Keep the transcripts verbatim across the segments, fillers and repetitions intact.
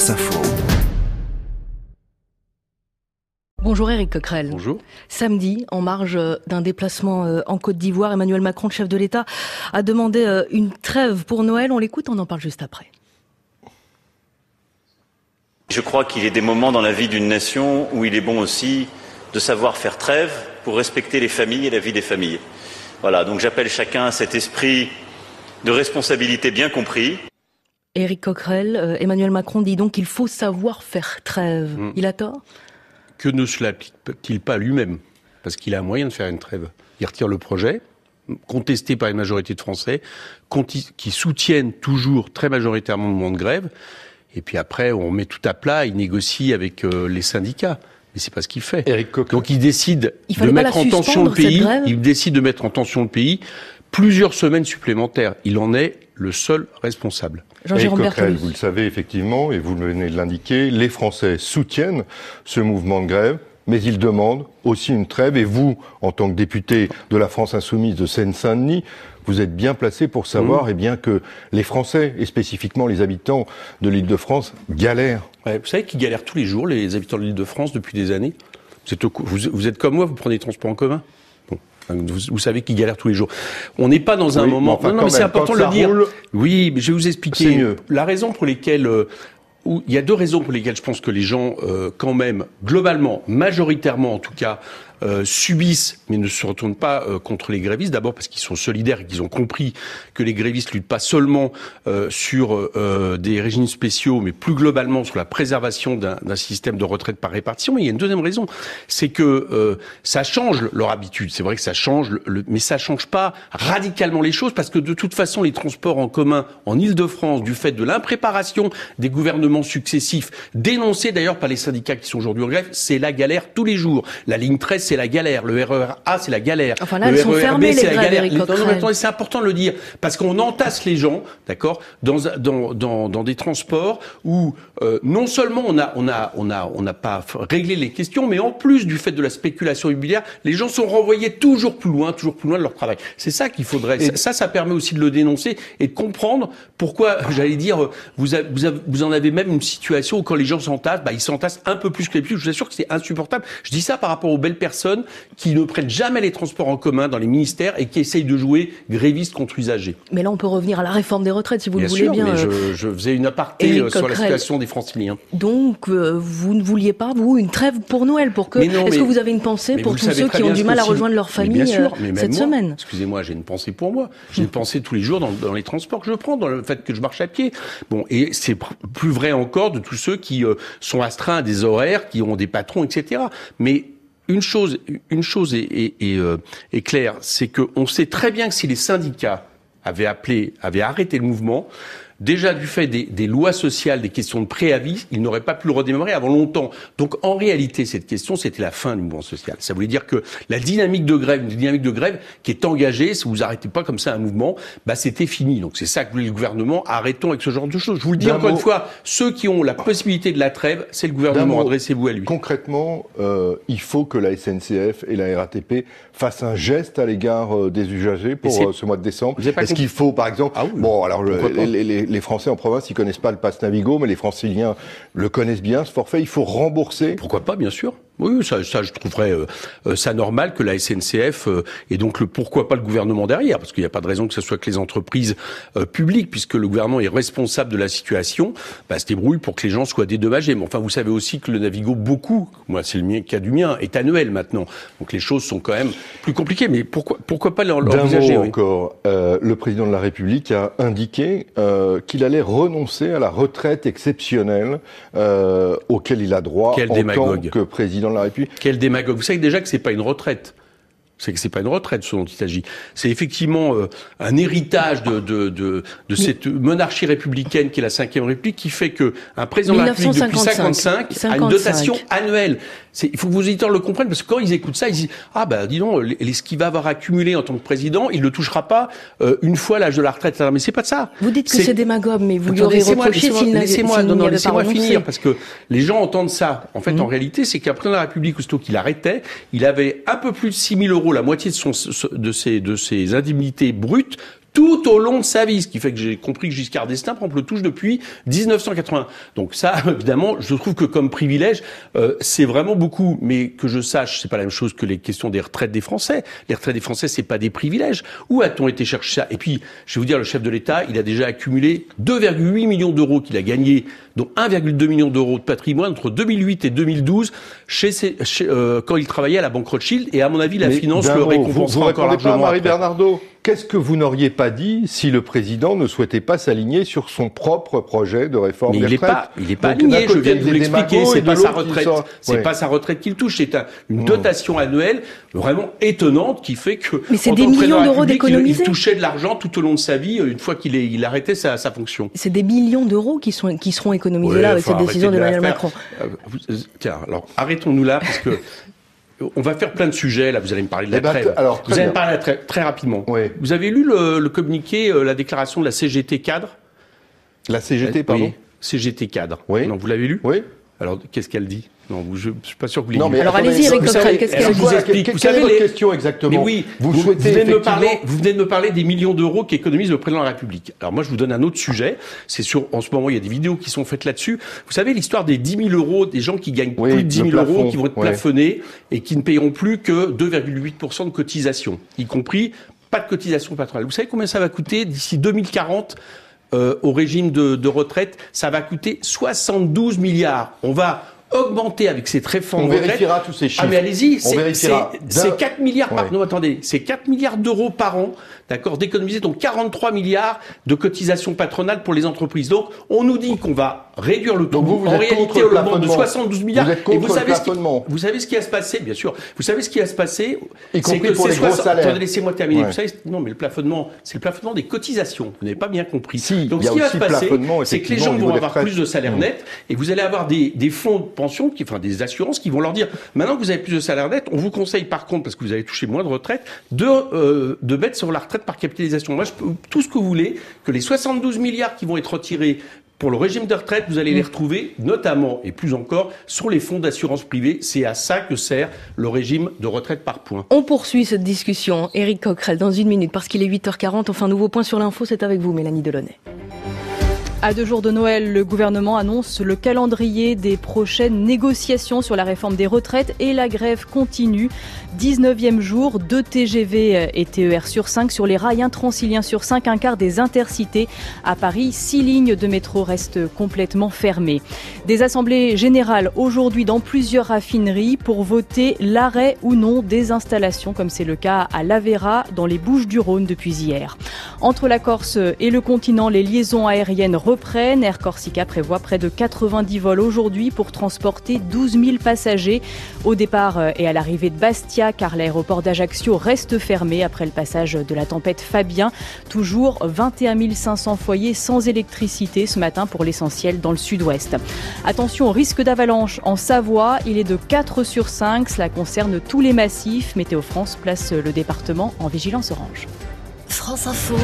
France Info. Bonjour Éric Coquerel. Bonjour. Samedi, en marge d'un déplacement en Côte d'Ivoire, Emmanuel Macron, le chef de l'État, a demandé une trêve pour Noël. On l'écoute, on en parle juste après. Je crois qu'il y a des moments dans la vie d'une nation où il est bon aussi de savoir faire trêve pour respecter les familles et la vie des familles. Voilà, donc j'appelle chacun à cet esprit de responsabilité bien compris. Éric Coquerel, euh, Emmanuel Macron dit donc qu'il faut savoir faire trêve. Mmh. Il a tort ? Que ne se l'applique-t-il pas lui-même ? Parce qu'il a un moyen de faire une trêve. Il retire le projet, contesté par une majorité de Français, qui soutiennent toujours très majoritairement le mouvement de grève. Et puis après, on met tout à plat, il négocie avec euh, les syndicats. Mais c'est pas ce qu'il fait. Éric Coquerel. Donc il décide il de mettre en tension le pays. Grève. Il décide de mettre en tension le pays plusieurs semaines supplémentaires. Il en est le seul responsable. Éric Coquerel, vous le savez effectivement, et vous venez de l'indiquer, les Français soutiennent ce mouvement de grève, mais ils demandent aussi une trêve. Et vous, en tant que député de la France Insoumise de Seine-Saint-Denis, vous êtes bien placé pour savoir mmh. eh bien, que les Français, et spécifiquement les habitants de l'Île-de-France, galèrent. Ouais, vous savez qu'ils galèrent tous les jours, les habitants de l'Île-de-France, depuis des années. Vous êtes, au, vous, vous êtes comme moi, vous prenez les transports en commun. Bon. Vous, vous savez qu'ils galèrent tous les jours. On n'est pas dans un oui, moment... Enfin, non, non, mais c'est important de le dire. Roule, oui, mais je vais vous expliquer. C'est mieux. La raison pour lesquelles... Euh, où, il y a deux raisons pour lesquelles je pense que les gens, euh, quand même, globalement, majoritairement en tout cas, euh, subissent, mais ne se retournent pas euh, contre les grévistes. D'abord parce qu'ils sont solidaires et qu'ils ont compris que les grévistes luttent pas seulement euh, sur euh, des régimes spéciaux, mais plus globalement sur la préservation d'un, d'un système de retraite par répartition. Mais il y a une deuxième raison, c'est que euh, ça change leur habitude. C'est vrai que ça change, le, le, mais ça change pas radicalement les choses, parce que de toute façon, les transports en commun en Île-de-France, du fait de l'impréparation des gouvernements successifs, dénoncés d'ailleurs par les syndicats qui sont aujourd'hui en grève, c'est la galère tous les jours. La ligne treize, c'est la galère. Le R E R A, c'est la galère. Enfin là, le elles sont R E R B, fermées, c'est les la galère. grèves, Non, non, attendez, c'est important de le dire, parce qu'on entasse les gens, d'accord, dans, dans, dans, dans des transports où euh, non seulement on a, on a, on a, on n'a pas réglé les questions, mais en plus du fait de la spéculation immobilière, les gens sont renvoyés toujours plus loin, toujours plus loin de leur travail. C'est ça qu'il faudrait. Et ça, ça permet aussi de le dénoncer et de comprendre pourquoi, j'allais dire, vous, avez, vous, avez, vous en avez même une situation où quand les gens s'entassent, bah, ils s'entassent un peu plus que les petits. Je vous assure que c'est insupportable. Je dis ça par rapport aux belles personnes qui ne prennent jamais les transports en commun dans les ministères et qui essayent de jouer grévistes contre usagers. Mais là, on peut revenir à la réforme des retraites, si vous bien le voulez sûr, bien. Mais je, je faisais une aparté Éric sur Coquerel. la situation des Franciliens. Donc, euh, vous ne vouliez pas, vous, une trêve pour Noël pour que... non, Est-ce mais, que vous avez une pensée pour tous ceux qui ont du mal à rejoindre leur famille bien sûr, euh, mais cette moi, semaine? Excusez-moi, j'ai une pensée pour moi. J'ai une pensée tous les jours dans, dans les transports que je prends, dans le fait que je marche à pied. Bon, et c'est plus vrai encore de tous ceux qui euh, sont astreints à des horaires, qui ont des patrons, et cetera. Mais une chose, une chose est, est, est, euh, est claire, c'est qu'on sait très bien que si les syndicats avaient appelé, avaient arrêté le mouvement, déjà du fait des, des lois sociales, des questions de préavis, ils n'auraient pas pu le redémarrer avant longtemps. Donc en réalité, cette question, c'était la fin du mouvement social. Ça voulait dire que la dynamique de grève, une dynamique de grève qui est engagée, si vous arrêtez pas comme ça un mouvement, bah c'était fini. Donc c'est ça que voulait le gouvernement. Arrêtons avec ce genre de choses. Je vous le dis D'un encore mot, une fois, ceux qui ont la possibilité de la trêve, c'est le gouvernement. Adressez-vous à lui. Concrètement, euh, il faut que la S N C F et la R A T P fassent un geste à l'égard euh, des usagers pour euh, ce mois de décembre. Est-ce compris. qu'il faut, par exemple, ah oui, bon, alors le, les, les, les Français en province, ils connaissent pas le pass Navigo, mais les Franciliens le connaissent bien, ce forfait. Il faut rembourser. Pourquoi pas, bien sûr. Oui, ça, ça, je trouverais euh, ça normal que la S N C F euh, et donc le pourquoi pas le gouvernement derrière, parce qu'il n'y a pas de raison que ce soit que les entreprises euh, publiques, puisque le gouvernement est responsable de la situation, bah, se débrouille pour que les gens soient dédommagés. Mais enfin, vous savez aussi que le Navigo, beaucoup, moi c'est le mien, cas du mien, est annuel maintenant. Donc les choses sont quand même plus compliquées. Mais pourquoi, pourquoi pas l'envisager? D'un mot oui. encore, euh, le président de la République a indiqué euh, qu'il allait renoncer à la retraite exceptionnelle euh, auquel il a droit Quel en démagogue. tant que président de la République. Quel démagogue. Vous savez déjà que c'est pas une retraite. C'est que c'est pas une retraite, ce dont il s'agit. C'est effectivement euh, un héritage de, de, de, de cette monarchie républicaine qui est la cinquième République, qui fait que un président de la République depuis cinquante-cinq a une dotation annuelle. C'est, il faut que vos auditeurs le comprennent, parce que quand ils écoutent ça, ils disent « Ah ben, dis donc, les, ce qu'il va avoir accumulé en tant que président, il ne le touchera pas euh, une fois l'âge de la retraite. » Mais c'est pas de ça. Vous dites que c'est, c'est démagogue, mais vous Attendez, lui aurez laissez-moi, reproché laissez-moi, s'il n'avait, laissez-moi, s'il non, non, n'y avait laissez-moi pas renoncé. finir, parce que les gens entendent ça. En fait, mmh. en réalité, c'est qu'un président de la République, aussitôt qu'il arrêtait, il avait un peu plus de six mille euros, la moitié de, son, de, ses, de ses indemnités brutes, tout au long de sa vie, ce qui fait que j'ai compris que Giscard d'Estaing, par exemple, le touche depuis dix-neuf cent quatre-vingts. Donc ça, évidemment, je trouve que comme privilège, euh, c'est vraiment beaucoup. Mais que je sache, c'est pas la même chose que les questions des retraites des Français. Les retraites des Français, c'est pas des privilèges. Où a-t-on été chercher ça? Et puis, je vais vous dire, le chef de l'État, il a déjà accumulé deux virgule huit millions d'euros qu'il a gagnés, dont un virgule deux million d'euros de patrimoine entre deux mille huit et deux mille douze, chez, ses, chez euh, quand il travaillait à la Banque Rothschild. Et à mon avis, la Mais finance le récompensera encore largement. Marie Bernardo, qu'est-ce que vous n'auriez pas dit si le président ne souhaitait pas s'aligner sur son propre projet de réforme Mais des il retraites? Pas, il n'est pas aligné, je viens de vous l'expliquer, c'est pas sa retraite. Sort... C'est ouais. pas sa retraite qu'il touche, c'est un, une dotation annuelle vraiment étonnante qui fait que... Mais c'est des millions d'euros d'économisés. Il, il touchait de l'argent tout au long de sa vie, une fois qu'il est, il arrêtait sa, sa fonction. C'est des millions d'euros qui, sont, qui seront économisés ouais, là avec enfin, cette décision d'Emmanuel Macron. Euh, vous, euh, tiens, alors arrêtons-nous là, parce que... On va faire plein de sujets, là, vous allez me parler de la ben, trêve. Alors, vous allez me parler de la trêve, très rapidement. Oui. Vous avez lu le, le communiqué, euh, la déclaration de la C G T cadre? La C G T, pardon? Oui, C G T cadre. Oui. Non, vous l'avez lu? Oui. Alors, qu'est-ce qu'elle dit? Non, vous, je ne suis pas sûr que vous l'ayez non, lu. mais alors allez-y, Éric Coquerel, qu'est-ce qu'elle dit? dit? Explique. Quelle Vous savez est votre les... question exactement? Mais oui, vous, vous, souhaitez vous, venez de me effectivement... parler, vous venez de me parler des millions d'euros qu'économise le président de la République. Alors moi, je vous donne un autre sujet. C'est sur, en ce moment, il y a des vidéos qui sont faites là-dessus. Vous savez, l'histoire des dix mille euros, des gens qui gagnent oui, plus de dix mille euros, qui vont être ouais. plafonnés et qui ne payeront plus que deux virgule huit pour cent de cotisation, y compris pas de cotisation patronale. Vous savez combien ça va coûter d'ici deux mille quarante euh, au régime de, de retraite? Ça va coûter soixante-douze milliards. On va augmenter avec cette réforme. On vérifiera tous ces chiffres. Ah mais allez-y, c'est, c'est, c'est quatre milliards par, ouais. non attendez, c'est quatre milliards d'euros par an, d'accord, d'économiser, donc quarante-trois milliards de cotisations patronales pour les entreprises. Donc, on nous dit qu'on va réduire le taux. Donc vous, vous en êtes réalité, on le demande de soixante-douze milliards. Vous êtes contre et vous savez le ce qui, vous savez ce qui va se passer, bien sûr. Vous savez ce qui va se passer? Y compris c'est que pour les gros salaires. Attendez, laissez-moi terminer. Ouais. Vous savez, non, mais le plafonnement, c'est le plafonnement des cotisations. Vous n'avez pas bien compris. Si, donc, il y a ce qui va aussi se passer, c'est que les gens vont avoir plus de salaire mmh. net et vous allez avoir des, des fonds de pension, qui, enfin, des assurances qui vont leur dire, maintenant que vous avez plus de salaire net, on vous conseille par contre, parce que vous allez toucher moins de retraite, de, euh, de mettre sur la retraite par capitalisation. Moi, je peux, tout ce que vous voulez, que les soixante-douze milliards qui vont être retirés pour le régime de retraite, vous allez les retrouver, notamment, et plus encore, sur les fonds d'assurance privée. C'est à ça que sert le régime de retraite par points. On poursuit cette discussion, Éric Coquerel, dans une minute, parce qu'il est huit heures quarante. Enfin, nouveau point sur l'info, c'est avec vous, Mélanie Delaunay. À deux jours de Noël, le gouvernement annonce le calendrier des prochaines négociations sur la réforme des retraites et la grève continue. dix-neuvième jour, deux T G V et T E R sur cinq sur les rails, un Transilien sur cinq, un quart des intercités. À Paris, six lignes de métro restent complètement fermées. Des assemblées générales aujourd'hui dans plusieurs raffineries pour voter l'arrêt ou non des installations, comme c'est le cas à l'Aveyra, dans les Bouches-du-Rhône depuis hier. Entre la Corse et le continent, les liaisons aériennes reprennent. Air Corsica prévoit près de quatre-vingt-dix vols aujourd'hui pour transporter douze mille passagers au départ et à l'arrivée de Bastia, car l'aéroport d'Ajaccio reste fermé après le passage de la tempête Fabien. Toujours vingt et un mille cinq cents foyers sans électricité ce matin pour l'essentiel dans le sud-ouest. Attention au risque d'avalanche en Savoie, il est de quatre sur cinq, cela concerne tous les massifs. Météo France place le département en vigilance orange. France Info.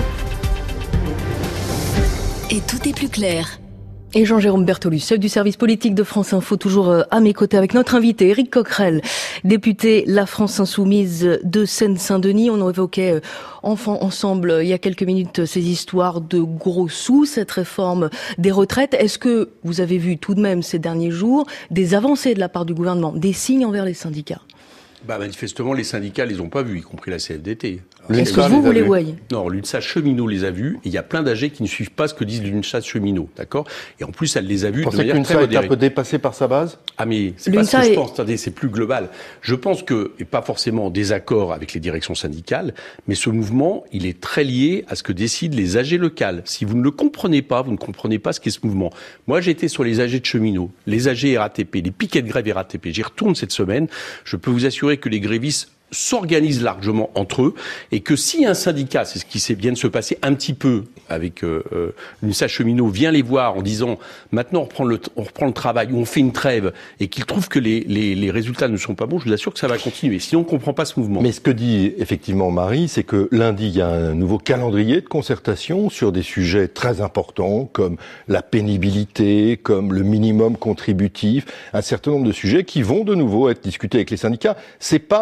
Et tout est plus clair. Et Jean-Jérôme Bertolus, chef du service politique de France Info, toujours à mes côtés avec notre invité Éric Coquerel, député La France Insoumise de Seine-Saint-Denis. On évoquait enfin ensemble il y a quelques minutes ces histoires de gros sous, cette réforme des retraites. Est-ce que vous avez vu tout de même ces derniers jours des avancées de la part du gouvernement, des signes envers les syndicats? Bah, manifestement, les syndicats les ont pas vus, y compris la C F D T. Est-ce que vous, vous les voyez? Non, l'UNSA cheminot les a vus, et il y a plein d'A G qui ne suivent pas ce que disent l'UNSA cheminot, d'accord? Et en plus, elle les a vus de manière très modérée. Vous pensez que l'UNSA est un peu dépassée par sa base? Ah, mais c'est pas ce que je pense, attendez, c'est plus global. Je pense que, et pas forcément en désaccord avec les directions syndicales, mais ce mouvement, il est très lié à ce que décident les A G locales. Si vous ne le comprenez pas, vous ne comprenez pas ce qu'est ce mouvement. Moi, j'ai été sur les A G de cheminots, les A G R A T P, les piquets de grève R A T P. J'y retourne cette semaine. Je peux vous assurer que les grévistes s'organisent largement entre eux et que si un syndicat, c'est ce qui vient de se passer un petit peu avec euh, euh, l'UNSA cheminot, vient les voir en disant maintenant on reprend le, on reprend le travail ou on fait une trêve et qu'ils trouvent que les, les, les résultats ne sont pas bons, je vous assure que ça va continuer. Sinon on ne comprend pas ce mouvement. Mais ce que dit effectivement Marie, c'est que lundi il y a un nouveau calendrier de concertation sur des sujets très importants comme la pénibilité, comme le minimum contributif, un certain nombre de sujets qui vont de nouveau être discutés avec les syndicats. C'est pas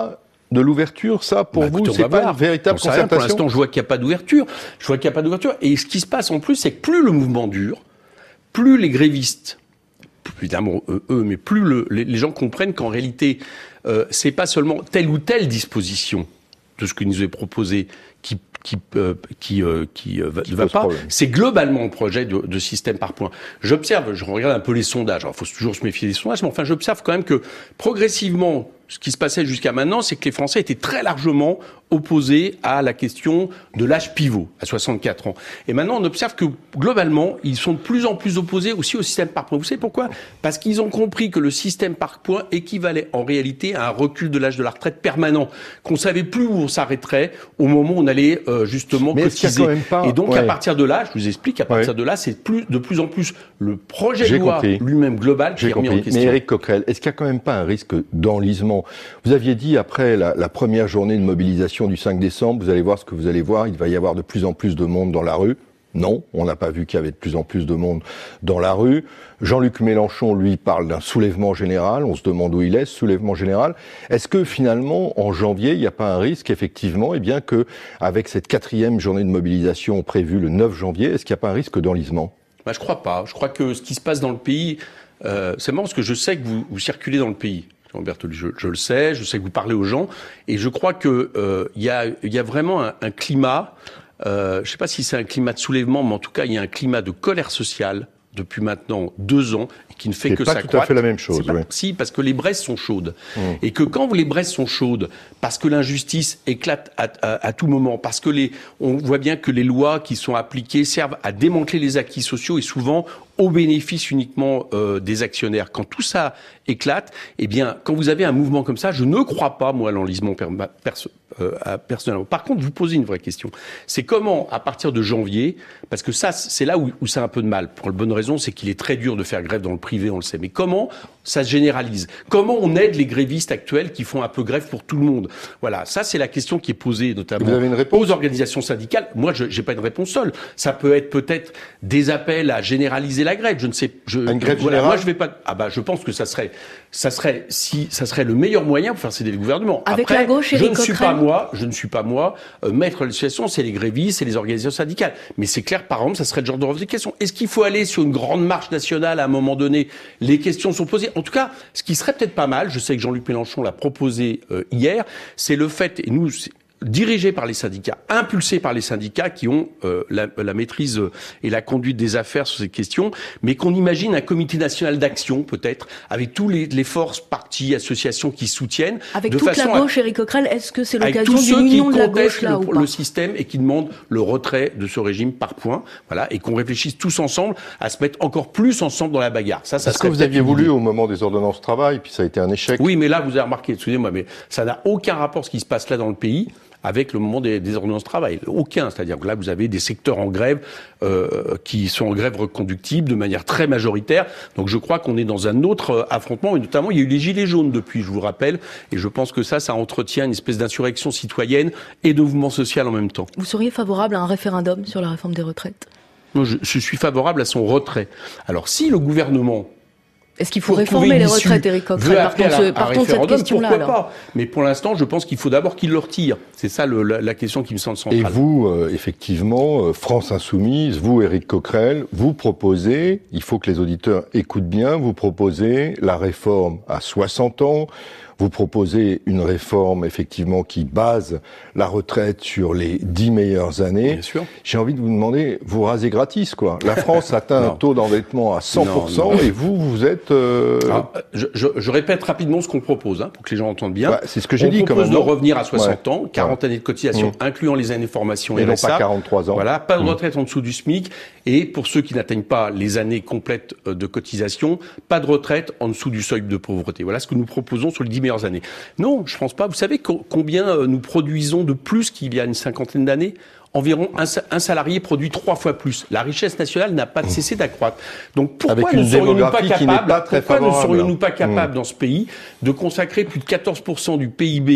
de l'ouverture, ça, pour bah, vous, écoutez, c'est pas voir. Une véritable concertation? Pour l'instant, je vois qu'il n'y a pas d'ouverture. Je vois qu'il n'y a pas d'ouverture. Et ce qui se passe en plus, c'est que plus le mouvement dure, plus les grévistes, évidemment eux, mais plus le, les, les gens comprennent qu'en réalité, euh, c'est pas seulement telle ou telle disposition de ce que nous est proposé qui qui euh, qui euh, qui euh, ne va pas, problème. C'est globalement le projet de, de système par points. J'observe, je regarde un peu les sondages. Alors, il faut toujours se méfier des sondages, mais enfin, j'observe quand même que progressivement, ce qui se passait jusqu'à maintenant, c'est que les Français étaient très largement opposés à la question de l'âge pivot, à soixante-quatre ans. Et maintenant, on observe que, globalement, ils sont de plus en plus opposés aussi au système par points. Vous savez pourquoi? Parce qu'ils ont compris que le système par points équivalait en réalité à un recul de l'âge de la retraite permanent, qu'on savait plus où on s'arrêterait au moment où on allait euh, justement mais cotiser. Pas... Et donc, ouais. à partir de là, je vous explique, à partir ouais. de là, c'est plus, de plus en plus le projet de loi compris. lui-même global qui J'ai est remis compris. en question. Mais Éric Coquerel, est-ce qu'il n'y a quand même pas un risque d'enlisement? Vous aviez dit, après la, la première journée de mobilisation du cinq décembre, vous allez voir ce que vous allez voir, il va y avoir de plus en plus de monde dans la rue. Non, on n'a pas vu qu'il y avait de plus en plus de monde dans la rue. Jean-Luc Mélenchon, lui, parle d'un soulèvement général. On se demande où il est, ce soulèvement général. Est-ce que, finalement, en janvier, il n'y a pas un risque, effectivement, eh bien, que, avec cette quatrième journée de mobilisation prévue le neuf janvier, est-ce qu'il n'y a pas un risque d'enlisement? Bah, je crois pas. Je crois que ce qui se passe dans le pays, euh, c'est marrant parce que je sais que vous, vous circulez dans le pays. Jean Bertoli, je, je le sais, je sais que vous parlez aux gens, et je crois que euh, il y a, il y a vraiment un, un climat. Euh, je ne sais pas si c'est un climat de soulèvement, mais en tout cas, il y a un climat de colère sociale depuis maintenant deux ans, qui ne fait c'est que pas s'accroître. tout à fait la même chose. Pas, oui. Si, parce que les braises sont chaudes. Mmh. Et que quand les braises sont chaudes, parce que l'injustice éclate à, à, à tout moment, parce que les, on voit bien que les lois qui sont appliquées servent à démanteler les acquis sociaux et souvent au bénéfice uniquement euh, des actionnaires. Quand tout ça éclate, eh bien, quand vous avez un mouvement comme ça, je ne crois pas, moi, à l'enlisement per- perso- euh, personnellement. Par contre, vous posez une vraie question. C'est comment, à partir de janvier, parce que ça, c'est là où, où c'est un peu de mal. Pour la bonne raison, c'est qu'il est très dur de faire grève dans le privé, on le sait. Mais comment ça se généralise? Comment on aide les grévistes actuels qui font un peu grève pour tout le monde? Voilà, ça, c'est la question qui est posée, notamment vous avez une réponse aux organisations syndicales. Moi, je n'ai pas une réponse seule. Ça peut être peut-être des appels à généraliser la grève. Je ne sais. Je, une grève voilà, générale. moi, je vais pas. Ah bah, je pense que ça serait, ça serait, si, ça serait le meilleur moyen pour faire céder le gouvernement. Avec Après, la gauche, je Éric ne suis Coquerel. pas moi, je ne suis pas moi, euh, maître de la situation. C'est les grévistes, c'est les organisations syndicales. Mais c'est clair, par exemple, ça serait le genre de revendication. Est-ce qu'il faut aller sur une grande marche nationale à un moment donné? Les questions sont posées. En tout cas, ce qui serait peut-être pas mal, je sais que Jean-Luc Mélenchon l'a proposé euh, hier, c'est le fait, et nous, dirigé par les syndicats, impulsé par les syndicats qui ont euh, la, la maîtrise et la conduite des affaires sur ces questions, mais qu'on imagine un comité national d'action, peut-être, avec tous les, les forces, partis, associations qui soutiennent. Avec de toute façon la gauche, à, Éric Coquerel, est-ce que c'est avec l'occasion tous ceux d'une qui union de la gauche, contestent là, le, ou pas? le système et qui demandent le retrait de ce régime par points, voilà, et qu'on réfléchisse tous ensemble à se mettre encore plus ensemble dans la bagarre. Ça, ça Est-ce que vous aviez voulu au moment des ordonnances travail, puis ça a été un échec? Oui, mais là, vous avez remarqué, excusez-moi, mais ça n'a aucun rapport ce qui se passe là dans le pays avec le moment des, des ordonnances travail. Aucun. C'est-à-dire que là, vous avez des secteurs en grève euh, qui sont en grève reconductible de manière très majoritaire. Donc je crois qu'on est dans un autre euh, affrontement. Et notamment, il y a eu les gilets jaunes depuis, je vous rappelle. Et je pense que ça, ça entretient une espèce d'insurrection citoyenne et de mouvement social en même temps. Vous seriez favorable à un référendum sur la réforme des retraites? Moi, je, je suis favorable à son retrait. Alors si le gouvernement... Est-ce qu'il faut réformer les retraites, Éric Coquerel? Partons de, ce, partons de cette question-là. Pourquoi pas? Mais pour l'instant, je pense qu'il faut d'abord qu'il le retire. C'est ça le, la, la question qui me semble centrale. Et vous, euh, effectivement, euh, France Insoumise, vous, Éric Coquerel, vous proposez, il faut que les auditeurs écoutent bien, vous proposez la réforme à soixante ans. Vous proposez une réforme, effectivement, qui base la retraite sur les dix meilleures années. Bien sûr. J'ai envie de vous demander, vous rasez gratis, quoi. La France atteint un taux d'endettement à cent pour cent non, non. Et vous, vous êtes... Euh... Alors, je, je, je répète rapidement ce qu'on propose, hein, pour que les gens entendent bien. Ouais, c'est ce que j'ai on dit, quand même. On propose de revenir à soixante ouais. ans, quarante ouais. années de cotisation, mmh. incluant les années de formation et R S A. non pas quarante-trois ans. Voilà, pas de retraite mmh. en dessous du SMIC. Et pour ceux qui n'atteignent pas les années complètes de cotisation, pas de retraite en dessous du seuil de pauvreté. Voilà ce que nous proposons sur les dix meilleures années. Non, je pense pas. Vous savez combien nous produisons de plus qu'il y a une cinquantaine d'années? Environ un, un salarié produit trois fois plus. La richesse nationale n'a pas cessé d'accroître. Donc pourquoi ne serions-nous pas capables, pourquoi ne serions-nous pas capables mmh. dans ce pays de consacrer plus de quatorze pour cent du P I B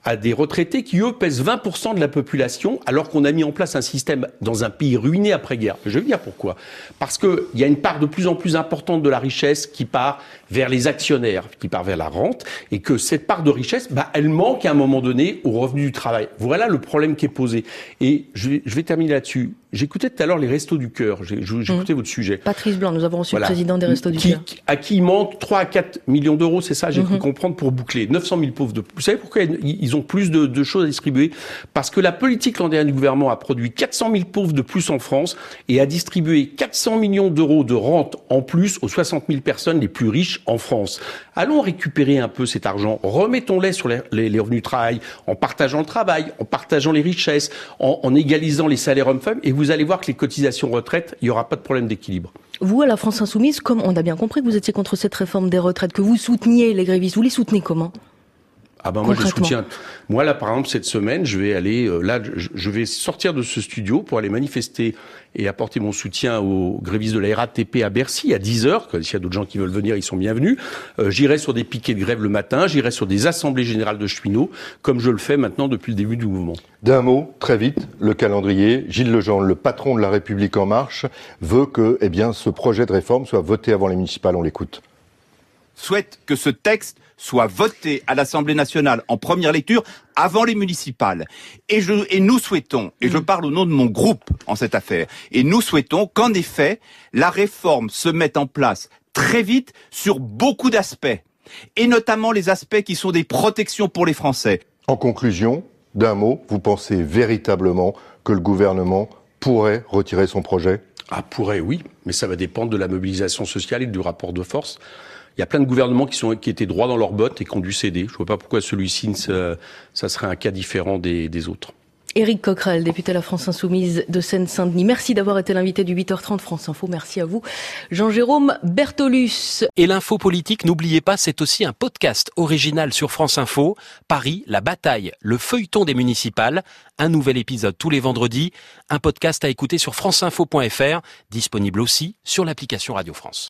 à des retraités qui, eux, pèsent vingt pour cent de la population, alors qu'on a mis en place un système dans un pays ruiné après-guerre. Je vais dire pourquoi. Parce qu'il y a une part de plus en plus importante de la richesse qui part vers les actionnaires, qui part vers la rente, et que cette part de richesse, bah, elle manque à un moment donné au revenu du travail. Voilà le problème qui est posé. Et je vais, je vais terminer là-dessus. J'écoutais tout à l'heure les Restos du Cœur. J'ai, j'écoutais mmh. votre sujet. Patrice Blanc, nous avons reçu voilà. le président des Restos du qui, Cœur. À qui il manque trois à quatre millions d'euros, c'est ça, j'ai mmh. cru comprendre, pour boucler. neuf cent mille pauvres de plus. Vous savez pourquoi ils ont plus de, de choses à distribuer? Parce que la politique l'an dernier du gouvernement a produit quatre cent mille pauvres de plus en France et a distribué quatre cents millions d'euros de rente en plus aux soixante mille personnes les plus riches en France. Allons récupérer un peu cet argent, remettons-les sur les, les, les revenus de travail, en partageant le travail, en partageant les richesses, en, en égalisant les salaires hommes-femmes, et vous allez voir que les cotisations retraite, il n'y aura pas de problème d'équilibre. Vous, à la France Insoumise, comme on a bien compris que vous étiez contre cette réforme des retraites, que vous souteniez les grévistes, vous les soutenez comment ? Ah ben moi je soutiens. Moi là par exemple cette semaine je vais aller euh, là je, je vais sortir de ce studio pour aller manifester et apporter mon soutien aux grévistes de la R A T P à Bercy à dix heures. S'il y a d'autres gens qui veulent venir, ils sont bienvenus. Euh, j'irai sur des piquets de grève le matin, j'irai sur des assemblées générales de cheminots comme je le fais maintenant depuis le début du mouvement. D'un mot, très vite, le calendrier. Gilles Legendre, le patron de La République En Marche, veut que eh bien ce projet de réforme soit voté avant les municipales. On l'écoute. Souhaite que ce texte soit voté à l'Assemblée nationale en première lecture avant les municipales. Et, je, et nous souhaitons, et je parle au nom de mon groupe en cette affaire, et nous souhaitons qu'en effet, la réforme se mette en place très vite sur beaucoup d'aspects, et notamment les aspects qui sont des protections pour les Français. En conclusion, d'un mot, vous pensez véritablement que le gouvernement pourrait retirer son projet ? Ah, pourrait, oui, mais ça va dépendre de la mobilisation sociale et du rapport de force. Il y a plein de gouvernements qui sont qui étaient droits dans leurs bottes et qui ont dû céder. Je ne vois pas pourquoi celui-ci, ça, ça serait un cas différent des, des autres. Éric Coquerel, député de la France Insoumise de Seine-Saint-Denis. Merci d'avoir été l'invité du huit heures trente France Info. Merci à vous, Jean-Jérôme Bertolus. Et l'info politique, n'oubliez pas, c'est aussi un podcast original sur France Info. Paris, la bataille, le feuilleton des municipales. Un nouvel épisode tous les vendredis. Un podcast à écouter sur franceinfo point f r, disponible aussi sur l'application Radio France.